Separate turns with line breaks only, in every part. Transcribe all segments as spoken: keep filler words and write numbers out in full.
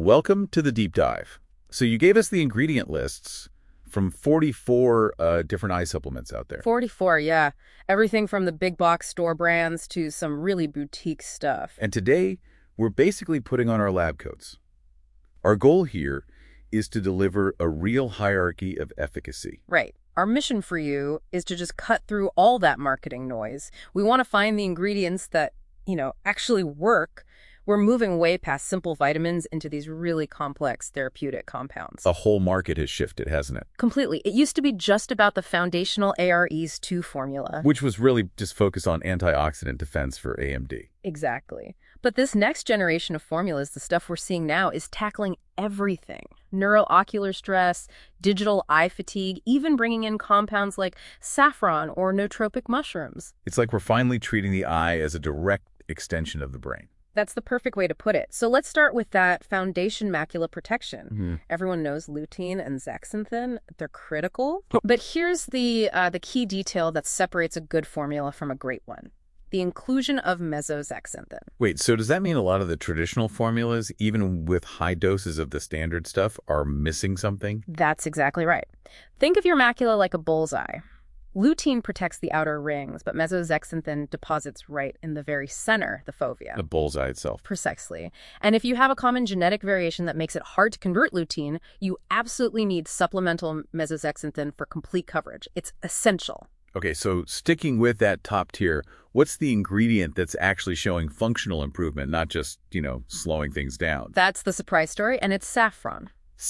Welcome to the deep dive. So you gave us the ingredient lists from forty-four uh, different eye supplements out there.
forty-four, yeah. Everything from the big box store brands to some really boutique stuff.
And today, we're basically putting on our lab coats. Our goal here is to deliver a real hierarchy of efficacy.
Right. Our mission for you is to just cut through all that marketing noise. We want to find the ingredients that, you know, actually work. We're moving way past simple vitamins into these really complex therapeutic compounds.
The whole market has shifted, hasn't it?
Completely. It used to be just about the foundational A R E S two formula.
Which was really just focused on antioxidant defense for A M D.
Exactly. But this next generation of formulas, the stuff we're seeing now, is tackling everything. Neuroocular stress, digital eye fatigue, even bringing in compounds like saffron or nootropic mushrooms.
It's like we're finally treating the eye as a direct extension of the brain.
That's the perfect way to put it. So let's start with that foundation macula protection.
Mm-hmm.
Everyone knows lutein and zeaxanthin. They're critical. But here's the, uh, the key detail that separates a good formula from a great one. The inclusion of mesozeaxanthin.
Wait, so does that mean a lot of the traditional formulas, even with high doses of the standard stuff, are missing something?
That's exactly right. Think of your macula like a bullseye. Lutein protects the outer rings, but mesozeaxanthin deposits right in the very center, the fovea.
The bullseye itself.
Precisely. And if you have a common genetic variation that makes it hard to convert lutein, you absolutely need supplemental mesozeaxanthin for complete coverage. It's essential.
Okay, so sticking with that top tier, what's the ingredient that's actually showing functional improvement, not just, you know, slowing things down?
That's the surprise story, and it's saffron.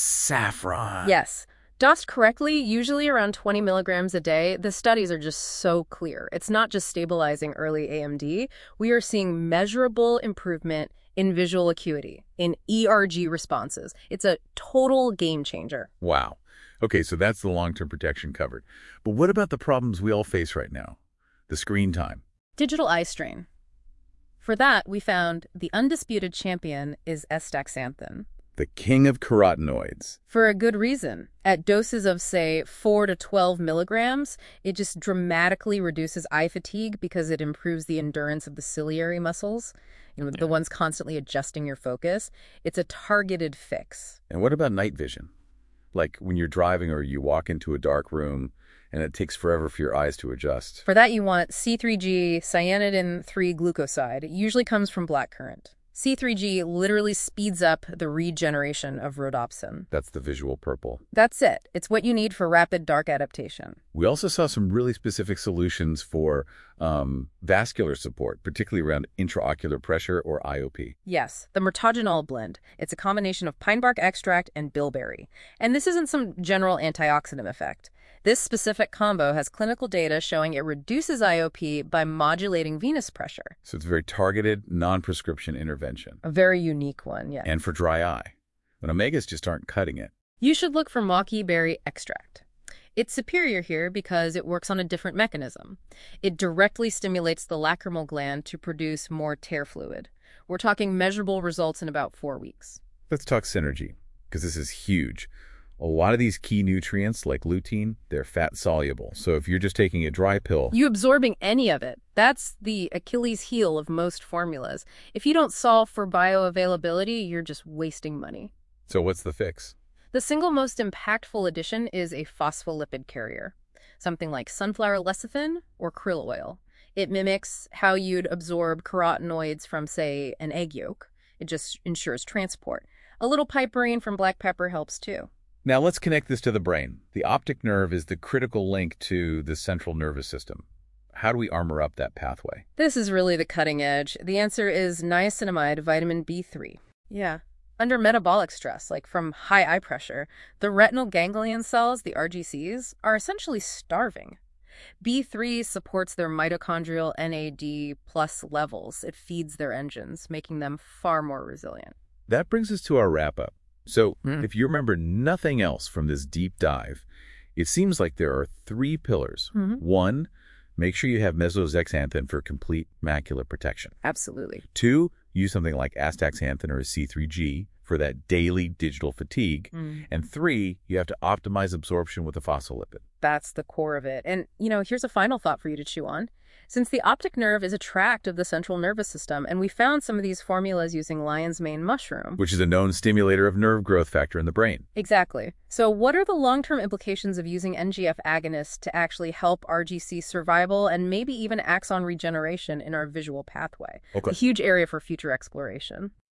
Saffron.
Yes. Dosed correctly, usually around twenty milligrams a day, the studies are just so clear. It's not just stabilizing early A M D. We are seeing measurable improvement in visual acuity, in E R G responses. It's a total game changer.
Wow. Okay, so that's the long-term protection covered. But what about the problems we all face right now? The screen time.
Digital eye strain. For that, we found the undisputed champion is astaxanthin.
The king of carotenoids.
For a good reason. At doses of, say, four to twelve milligrams, it just dramatically reduces eye fatigue because it improves the endurance of the ciliary muscles, you know, yeah. the ones constantly adjusting your focus. It's a targeted fix.
And what about night vision? Like when you're driving or you walk into a dark room and it takes forever for your eyes to adjust.
For that, you want C three G cyanidin three glucoside. It usually comes from blackcurrant. C three G literally speeds up the regeneration of rhodopsin.
That's the visual purple.
That's it. It's what you need for rapid dark adaptation.
We also saw some really specific solutions for um, vascular support, particularly around intraocular pressure or I O P.
Yes, the Myrtogenol blend. It's a combination of pine bark extract and bilberry. And this isn't some general antioxidant effect. This specific combo has clinical data showing it reduces I O P by modulating venous pressure.
So it's a very targeted, non-prescription intervention.
A very unique one, yeah.
And for dry eye. But omegas just aren't cutting it.
You should look for maqui berry extract. It's superior here because it works on a different mechanism. It directly stimulates the lacrimal gland to produce more tear fluid. We're talking measurable results in about four weeks.
Let's talk synergy, because this is huge. A lot of these key nutrients, like lutein, they're fat-soluble. So if you're just taking a dry pill...
You absorbing any of it. That's the Achilles heel of most formulas. If you don't solve for bioavailability, you're just wasting money.
So what's the fix?
The single most impactful addition is a phospholipid carrier, something like sunflower lecithin or krill oil. It mimics how you'd absorb carotenoids from, say, an egg yolk. It just ensures transport. A little piperine from black pepper helps too.
Now let's connect this to the brain. The optic nerve is the critical link to the central nervous system. How do we armor up that pathway?
This is really the cutting edge. The answer is niacinamide vitamin B three. Yeah. Under metabolic stress, like from high eye pressure, the retinal ganglion cells, the R G Cs, are essentially starving. B three supports their mitochondrial N A D plus levels. It feeds their engines, making them far more resilient.
That brings us to our wrap-up. So,
mm.
if you remember nothing else from this deep dive, it seems like there are three pillars.
Mm-hmm.
One, make sure you have mesozeaxanthin for complete macular protection.
Absolutely.
Two, use something like astaxanthin or a C three G for that daily digital fatigue.
Mm.
And three, you have to optimize absorption with a phospholipid.
That's the core of it. And, you know, here's a final thought for you to chew on. Since the optic nerve is a tract of the central nervous system, and we found some of these formulas using lion's mane mushroom.
Which is a known stimulator of nerve growth factor in the brain.
Exactly. So what are the long-term implications of using N G F agonists to actually help R G C survival and maybe even axon regeneration in our visual pathway?
Okay.
A huge area for future exploration.